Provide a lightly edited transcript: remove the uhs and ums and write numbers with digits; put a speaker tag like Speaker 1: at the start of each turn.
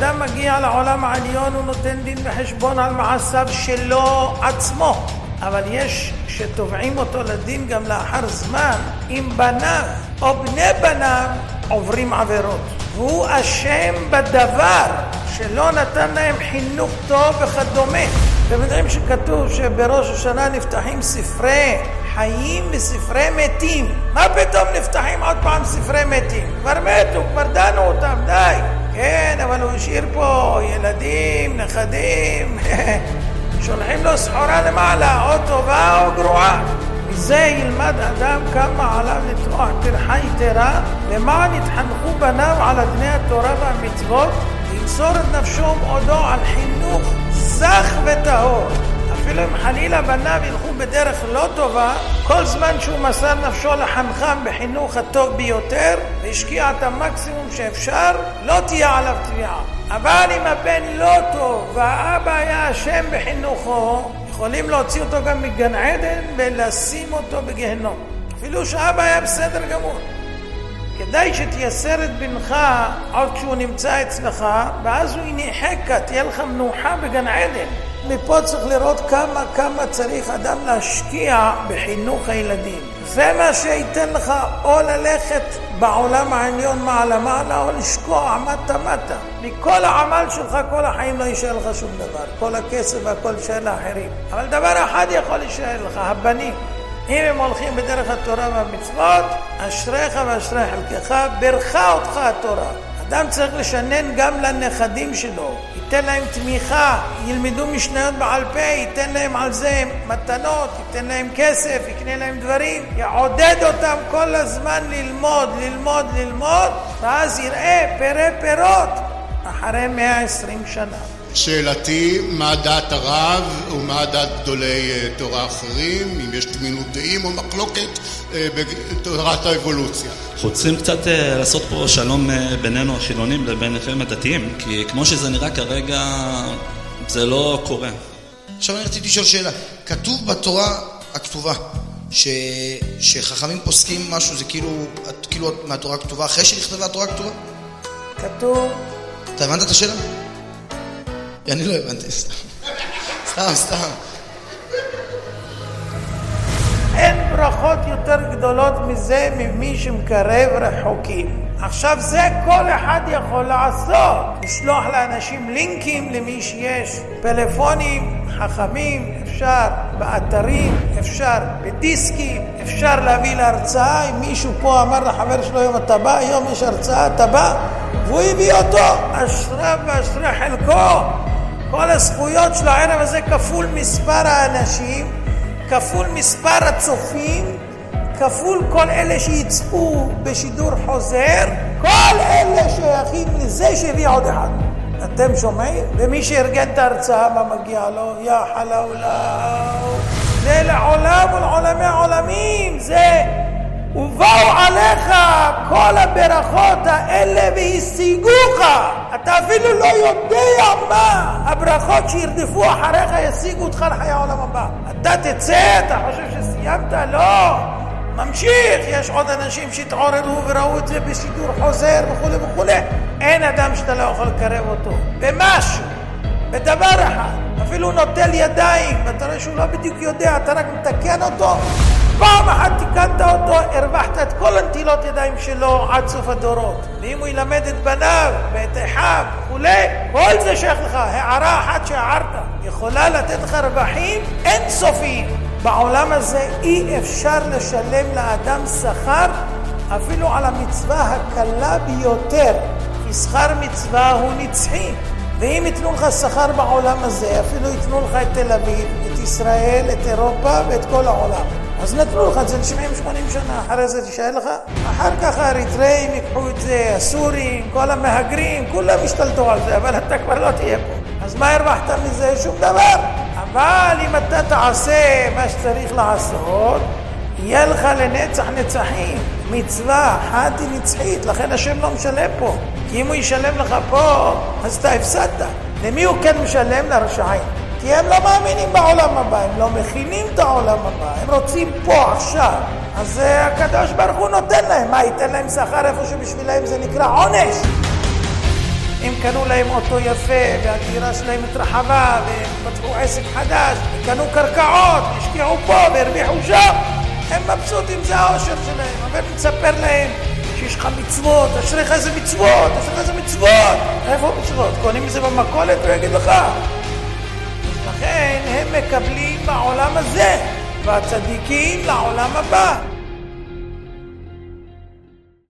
Speaker 1: כשאדם מגיע לעולם העליון הוא נותן דין וחשבון על מעשיו שלו עצמו, אבל יש שתובעים אותו לדין גם לאחר זמן אם בניו או בני בניו עוברים עבירות, והוא אשם בדבר שלא נתן להם חינוך טוב וכדומה. אתם יודעים שכתוב שבראש השנה נפתחים ספרי חיים וספרי מתים. מה פתאום נפתחים עוד פעם ספרי מתים? כבר מתו, כבר דנו אותם, די. כן, אבל הוא השאיר פה ילדים, נכדים, שולחים לו סחורה למעלה, או טובה או גרועה. מזה ילמד אדם כמה עליו לטרוח טרחה יתרה, למען יתחנכו בניו על אדני התורה והמצוות, וימסור את נפשו ומאודו על חינוך זך וטהור. אפילו אם חלילה בניו ילכו בדרך לא טובה, כל זמן שהוא מסר נפשו לחנכם בחינוך הטוב ביותר והשקיע את המקסימום שאפשר, לא תהיה עליו תביעה. אבל אם הבן לא טוב והאבא היה אשם בחינוכו, יכולים להוציא אותו גם מגן עדן ולשים אותו בגיהנום, אפילו שאבא היה בסדר גמור. כדאי שתייסר את בנך עוד כשהוא נמצא אצלך, ואז הוא ינחקה, תהיה לך מנוחה בגן עדן. מפה צריך לראות כמה צריך אדם להשקיע בחינוך הילדים. זה מה שייתן לך או ללכת בעולם העליון מעלה מעלה, או לשקוע מטה. מכל העמל שלך כל החיים לא יישאר לך שום דבר, כל הכסף והכל יישאר לאחרים. אבל דבר אחד יכול להישאר לך, הבנים. אם הם הולכים בדרך התורה והמצוות, אשריך ואשרי חלקך, ברכה אותך התורה. אדם צריך לשנן גם לנכדים שלו, ייתן להם תמיכה, ילמדו משניות בעל פה, ייתן להם על זה מתנות, ייתן להם כסף, יקנה להם דברים, יעודד אותם כל הזמן ללמוד, ואז יראה פירות אחרי 120 שנה.
Speaker 2: שאלתי, מה דעת הרב ומה דעת גדולי תורה אחרים, אם יש תמימות דעים או מחלוקת בתורת האבולוציה?
Speaker 3: אנחנו צריכים קצת לעשות פה שלום בינינו החילונים לביניכם הדתיים, כי כמו שזה נראה כרגע זה לא קורה.
Speaker 4: עכשיו אני רציתי לשאול שאלה, כתוב בתורה הכתובה שחכמים פוסקים משהו, זה כאילו מהתורה הכתובה אחרי שנכתבה התורה הכתובה?
Speaker 1: כתוב.
Speaker 4: אתה הבנת את השאלה? אני לא הבנתי, סתם.
Speaker 1: אין ברכות יותר גדולות מזה ממי שמקרב רחוקים. עכשיו זה כל אחד יכול לעשות, לשלוח לאנשים לינקים למי שיש פלאפונים חכמים, אפשר באתרים, אפשר בדיסקים, אפשר להביא להרצאה. אם מישהו פה אמר לחבר שלו יום אתה בא, היום יש הרצאה, אתה בא, והוא הביא אותו, אשריו ואשרי חלקו. כל הזכויות של הערב הזה כפול מספר האנשים, כפול מספר הצופים, כפול כל אלה שיצאו בשידור חוזר, כל אלה שייכים לזה שהביא עוד אחד. אתם שומעים? ומי שארגן את ההרצאה, מה מגיע לו? יא חלאולאו, זה לעולם ולעולמי עולמים, זה ובאו עליך כל הברכות האלה והשיגוך. אתה אפילו לא יודע מה הברכות שירדפו אחריך ישיגו אותך לחיי העולם הבא. אתה תצא, אתה חושב שסיימת? לא, ממשיך. יש עוד אנשים שהתעוררו וראו את זה בשידור חוזר וכו'. אין אדם שאתה לא יכול לקרב אותו במשהו, בדבר אחד. אפילו נוטל ידיים ואתה רואה שהוא לא בדיוק יודע, אתה רק מתקן אותו. פעם אחת תיקנת אותו, הרווחת את כל הנטילות ידיים שלו עד סוף הדורות. ואם הוא ילמד את בניו ואת אחיו וכו', כל זה שייך לך. הערה אחת שהערת יכולה לתת לך רווחים אין סופיים. בעולם הזה אי אפשר לשלם לאדם שכר אפילו על המצווה הקלה ביותר, כי שכר מצווה הוא נצחי. ואם יתנו לך שכר בעולם הזה, אפילו יתנו לך את תל אביב, את ישראל, את אירופה ואת כל העולם, אז נתנו לך את זה ל70-80 שנה, אחרי זה תשאל לך. אחר כך האריתראים ייקחו את זה, הסורים, כל המהגרים, כולם השתלטו על זה, אבל אתה כבר לא תהיה פה. אז מה הרווחת מזה? שום דבר. אבל אם אתה תעשה מה שצריך לעשות, יהיה לך לנצח נצחים. מצווה אחת היא נצחית, לכן השם לא משלם פה. כי אם הוא ישלם לך פה, אז אתה הפסדת. למי הוא כן משלם? לרשעים. כי הם לא מאמינים בעולם הבא, הם לא מכינים את העולם הבא, הם רוצים פה עכשיו. אז הקדוש ברוך הוא נותן להם. מה, ייתן להם שכר איפה שבשבילהם זה נקרא עונש? אם קנו להם אוטו יפה והדירה שלהם התרחבה והם פתחו עסק חדש, קנו קרקעות, השקיעו פה והרוויחו שם, הם מבסוטים, זה האושר שלהם. אבל נספר להם שיש לך מצוות, אשריך איזה מצוות, אשריך איזה מצוות. איפה מצוות? קונים את זה במכולת ויגיד לך. לכן הם מקבלים בעולם הזה והצדיקים לעולם הבא.